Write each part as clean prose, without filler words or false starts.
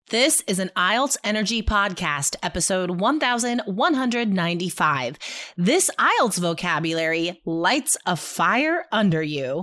This is an IELTS Energy Podcast, episode 1195. This IELTS vocabulary lights a fire under you.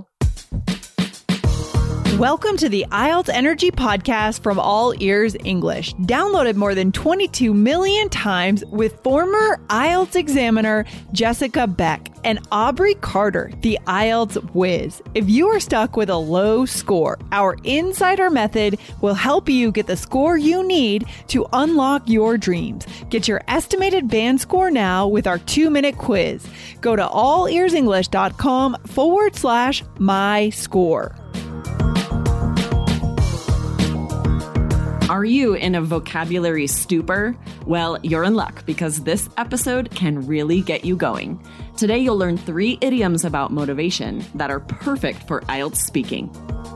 Welcome to the IELTS Energy Podcast from All Ears English, downloaded more than 22 million times with former IELTS examiner Jessica Beck and Aubrey Carter, the IELTS whiz. If you are stuck with a low score, our Insider Method will help you get the score you need to unlock your dreams. Get your estimated band score now with our 2-minute quiz. Go to allearsenglish.com/my-score. Are you in a vocabulary stupor? Well, you're in luck because this episode can really get you going. Today, you'll learn 3 idioms about motivation that are perfect for IELTS speaking.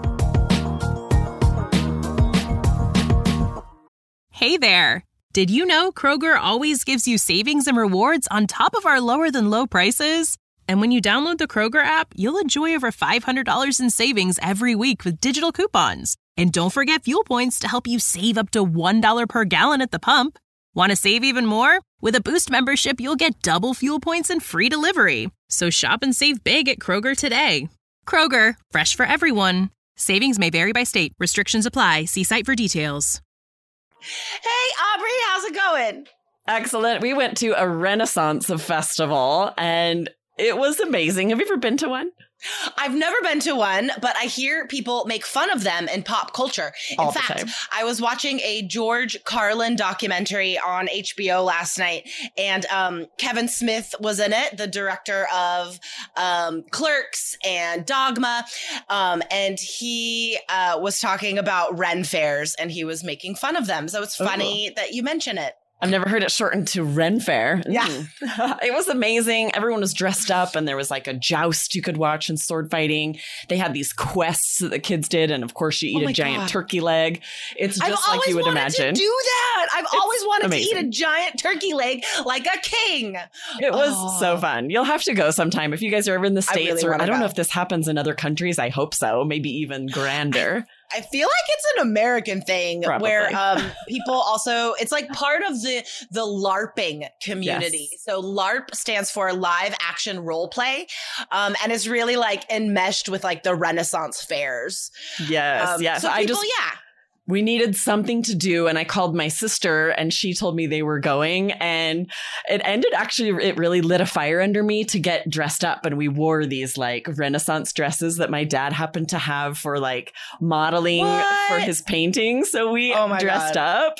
Hey there! Did you know Kroger always gives you savings and rewards on top of our lower-than-low prices? And when you download the Kroger app, you'll enjoy over $500 in savings every week with digital coupons. And don't forget fuel points to help you save up to $1 per gallon at the pump. Want to save even more? With a Boost membership, you'll get double fuel points and free delivery. So shop and save big at Kroger today. Kroger, fresh for everyone. Savings may vary by state. Restrictions apply. See site for details. Hey, Aubrey, how's it going? Excellent. We went to a Renaissance festival and it was amazing. Have you ever been to one? I've never been to one, but I hear people make fun of them in pop culture. In fact, I was watching a George Carlin documentary on HBO last night, and Kevin Smith was in it, the director of Clerks and Dogma, and he was talking about Ren fairs, and he was making fun of them. So it's funny that you mention it. I've never heard it shortened to Ren Fair. Yeah. It was amazing. Everyone was dressed up and there was like a joust you could watch and sword fighting. They had these quests that the kids did. And of course, you eat a giant turkey leg. It's just like you would imagine. I've always wanted to do that. I've always wanted to eat a giant turkey leg like a king. It was so fun. You'll have to go sometime. If you guys are ever in the States, I don't know if this happens in other countries. I hope so. Maybe even grander. I feel like it's an American thing where people also, it's like part of the LARPing community. Yes. So LARP stands for live action role play. And it's really like enmeshed with like the Renaissance fairs. Yes. Yes. So people, we needed something to do. And I called my sister and she told me they were going. And it really lit a fire under me to get dressed up. And we wore these like Renaissance dresses that my dad happened to have for like modeling for his painting. So we dressed up.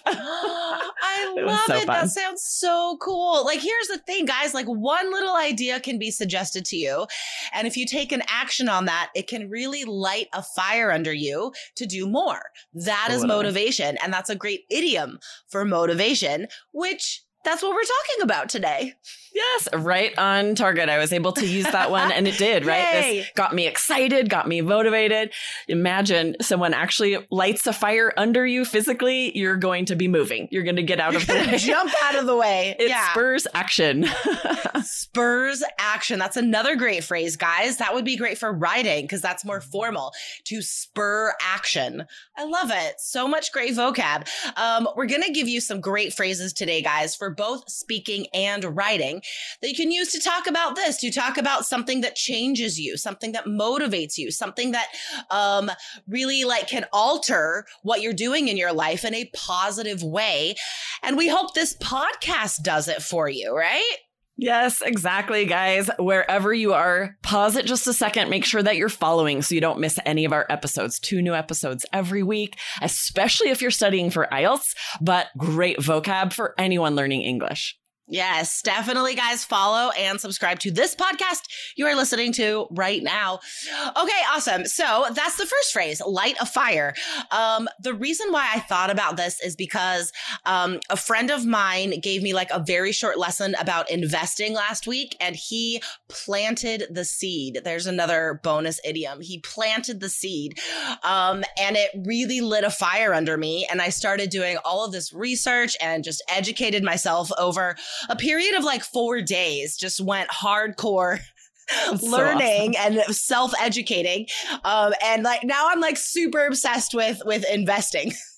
I love it. Fun. That sounds so cool. Like, here's the thing, guys, like one little idea can be suggested to you. And if you take an action on that, it can really light a fire under you to do more. That is motivation. And that's a great idiom for motivation, which that's what we're talking about today. Yes, right on target. I was able to use that one and it did, right? This got me excited, got me motivated. Imagine someone actually lights a fire under you physically. You're going to be moving. You're going to get out of the way. Jump out of the way. It spurs action. Spurs action. That's another great phrase, guys. That would be great for writing because that's more formal. To spur action. I love it. So much great vocab. We're going to give you some great phrases today, guys, for both speaking and writing that you can use to talk about this, to talk about something that changes you, something that motivates you, something that really like can alter what you're doing in your life in a positive way. And we hope this podcast does it for you, right? Yes, exactly, guys. Wherever you are, pause it just a second. Make sure that you're following so you don't miss any of our episodes. 2 new episodes every week, especially if you're studying for IELTS, but great vocab for anyone learning English. Yes, definitely, guys. Follow and subscribe to this podcast you are listening to right now. Okay, awesome. So that's the first phrase, light a fire. The reason why I thought about this is because a friend of mine gave me like a very short lesson about investing last week, and he planted the seed. There's another bonus idiom. He planted the seed, and it really lit a fire under me. And I started doing all of this research and just educated myself over a period of like 4 days, just went hardcore learning and self-educating. And like now I'm like super obsessed with investing.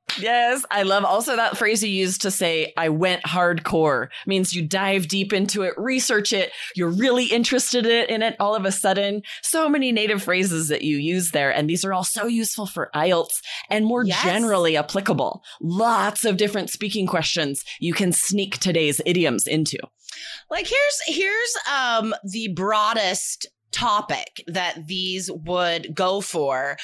Yes, I love also that phrase you used to say, I went hardcore. Means you dive deep into it, research it, you're really interested in it all of a sudden. So many native phrases that you use there. And these are all so useful for IELTS and more generally applicable. Lots of different speaking questions you can sneak today's idioms into. Like here's the broadest topic that these would go for.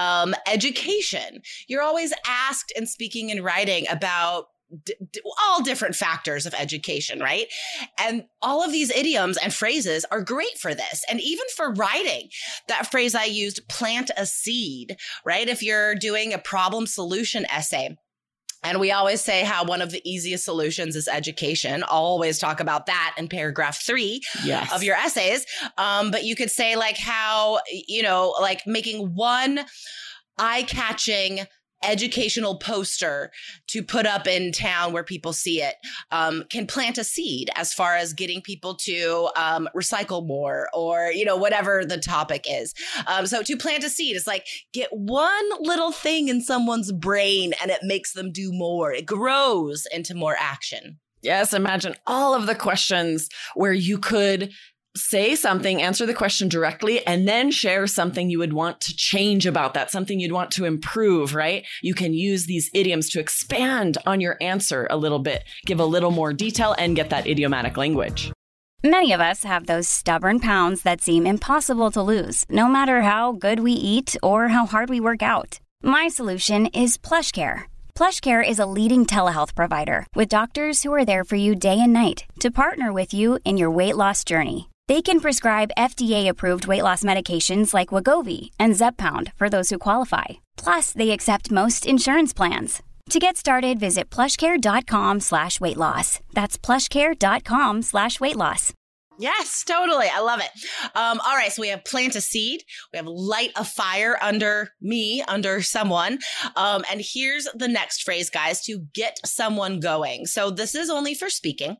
Education. You're always asked in speaking and writing about all different factors of education, right? And all of these idioms and phrases are great for this. And even for writing, that phrase I used, plant a seed, right? If you're doing a problem solution essay, and we always say how one of the easiest solutions is education. I'll always talk about that in paragraph 3 of your essays. But you could say like how, like making one eye-catching educational poster to put up in town where people see it can plant a seed as far as getting people to recycle more or, whatever the topic is. So to plant a seed is like get one little thing in someone's brain and it makes them do more. It grows into more action. Yes, imagine all of the questions where you could say something, answer the question directly, and then share something you would want to change about that, something you'd want to improve, right? You can use these idioms to expand on your answer a little bit, give a little more detail, and get that idiomatic language. Many of us have those stubborn pounds that seem impossible to lose, no matter how good we eat or how hard we work out. My solution is PlushCare. PlushCare is a leading telehealth provider with doctors who are there for you day and night to partner with you in your weight loss journey. They can prescribe FDA-approved weight loss medications like Wegovy and Zepbound for those who qualify. Plus, they accept most insurance plans. To get started, visit plushcare.com/weightloss. That's plushcare.com/weightloss. Yes, totally. I love it. All right. So we have plant a seed. We have light a fire under someone. And here's the next phrase, guys, to get someone going. So this is only for speaking.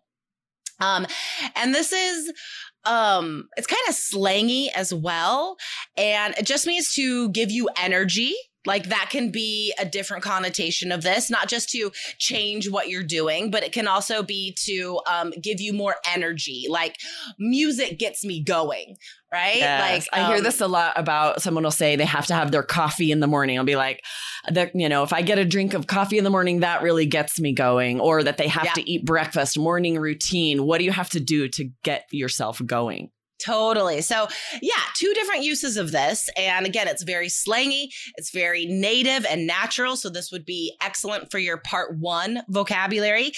And this is, it's kind of slangy as well. And it just means to give you energy. Like that can be a different connotation of this, not just to change what you're doing, but it can also be to give you more energy. Like music gets me going, right? Yes. Like I hear this a lot about someone will say they have to have their coffee in the morning. I'll be like, if I get a drink of coffee in the morning, that really gets me going. Or that they have to eat breakfast, morning routine. What do you have to do to get yourself going? Totally. So yeah, 2 different uses of this. And again, it's very slangy. It's very native and natural. So this would be excellent for your part 1 vocabulary.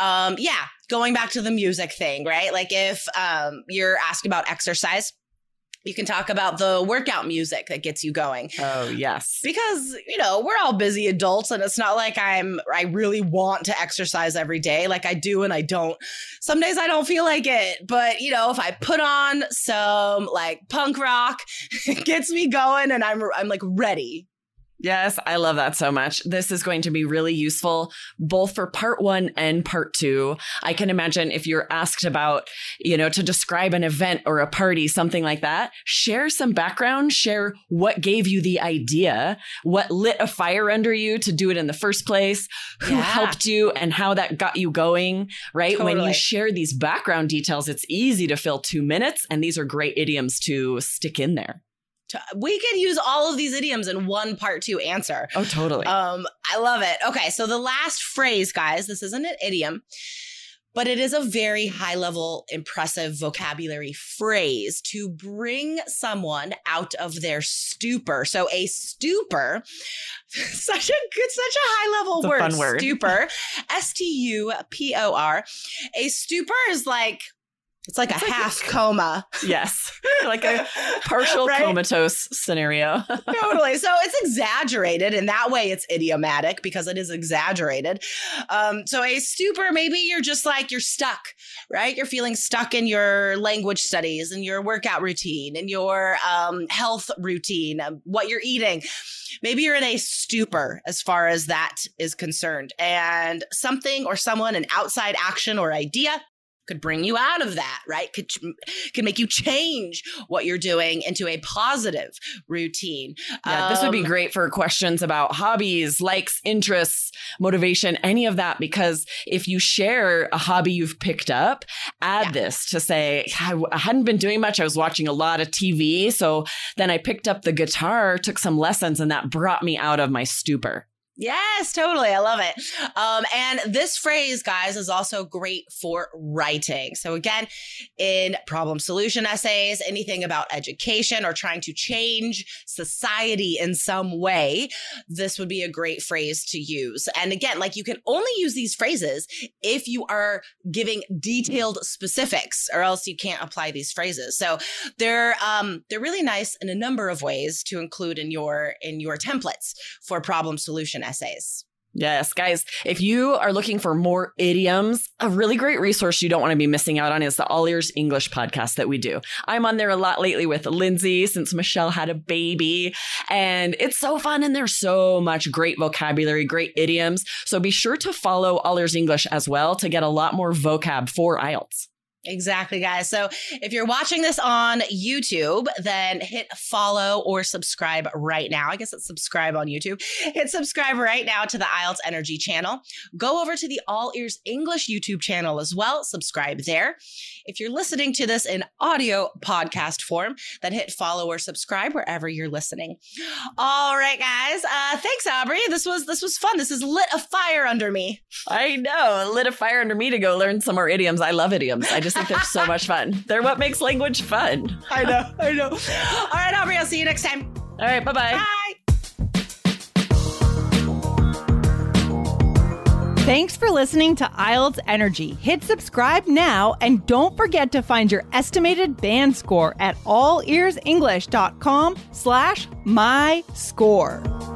Going back to the music thing, right? Like if you're asked about exercise, you can talk about the workout music that gets you going. Oh, yes. Because, we're all busy adults and it's not like I really want to exercise every day. Like I do and I don't. Some days I don't feel like it. But, if I put on some like punk rock, it gets me going and I'm like ready. Yes, I love that so much. This is going to be really useful both for part 1 and part 2. I can imagine if you're asked about, to describe an event or a party, something like that, share some background, share what gave you the idea, what lit a fire under you to do it in the first place, who helped you and how that got you going, right? Totally. When you share these background details, it's easy to fill 2 minutes, and these are great idioms to stick in there. We could use all of these idioms in one part 2 answer. Oh, totally. I love it. Okay, so the last phrase, guys, this isn't an idiom, but it is a very high level, impressive vocabulary phrase to bring someone out of their stupor. So a stupor, such a high level word. Fun word. Stupor, S-T-U-P-O-R. A stupor is like, it's like a half coma. Yes. Like a partial comatose scenario. Totally. So it's exaggerated. In that way, it's idiomatic because it is exaggerated. So a stupor, maybe you're just like, you're stuck, right? You're feeling stuck in your language studies and your workout routine and your health routine, what you're eating. Maybe you're in a stupor as far as that is concerned. And something or someone, an outside action or idea could bring you out of that, right? Could make you change what you're doing into a positive routine. Yeah, this would be great for questions about hobbies, likes, interests, motivation, any of that, because if you share a hobby you've picked up, add this to say, I hadn't been doing much. I was watching a lot of TV. So then I picked up the guitar, took some lessons, and that brought me out of my stupor. Yes, totally. I love it. And this phrase, guys, is also great for writing. So again, in problem solution essays, anything about education or trying to change society in some way, this would be a great phrase to use. And again, like you can only use these phrases if you are giving detailed specifics, or else you can't apply these phrases. So they're really nice in a number of ways to include in your templates for problem solution essays. Yes, guys, if you are looking for more idioms, a really great resource you don't want to be missing out on is the All Ears English podcast that we do. I'm on there a lot lately with Lindsay since Michelle had a baby, and it's so fun. And there's so much great vocabulary, great idioms. So be sure to follow All Ears English as well to get a lot more vocab for IELTS. Exactly, guys. So if you're watching this on YouTube, then hit follow or subscribe right now. I guess it's subscribe on YouTube. Hit subscribe right now to the IELTS Energy channel. Go over to the All Ears English YouTube channel as well. Subscribe there. If you're listening to this in audio podcast form, then hit follow or subscribe wherever you're listening. All right, guys. Thanks, Aubrey. This was fun. This has lit a fire under me. I know. It lit a fire under me to go learn some more idioms. I love idioms. I just think they're so much fun. They're what makes language fun. I know. All right, Aubrey, I'll see you next time. All right, bye-bye. Bye. Thanks for listening to IELTS Energy. Hit subscribe now, and don't forget to find your estimated band score at allearsenglish.com/myscore.